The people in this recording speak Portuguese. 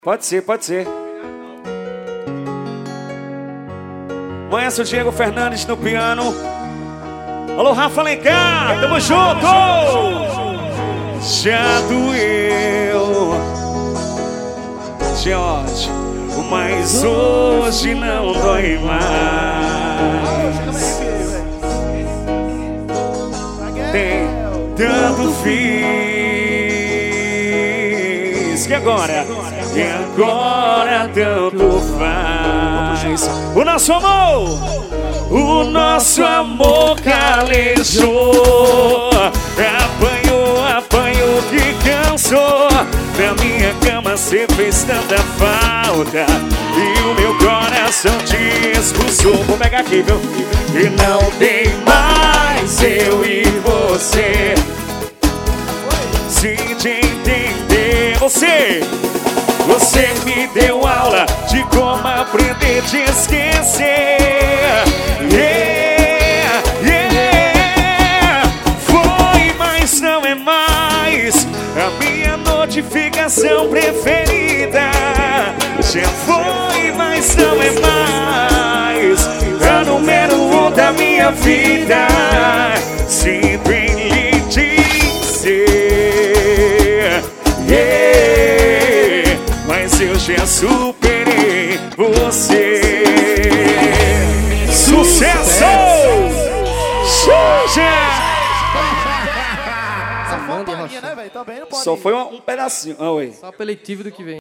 Pode ser, pode ser. Maestro Diego Fernandes no piano. Alô, Rafa Alencar, tamo junto! Já doeu, George, mas hoje não dói mais. Tem tanto fiz que agora tanto faz. O nosso amor calejou. Apanhou que cansou. Na minha cama cê fez tanta falta e o meu coração te expulsou. Vou pegar aqui, viu? E não tem mais eu e você. Se te entender, você me deu aula de como aprender a te esquecer. Yeah, yeah. Foi, mas não é mais a minha notificação preferida. Já foi, mas não é mais a número 1 da minha vida. Sinto em lhe dizer, yeah, mas eu já superei você. Sucesso! Essa foi uma palhinha, né, velho? Tá bem, não pode. Só foi um pedacinho. Só apelativo do que vem.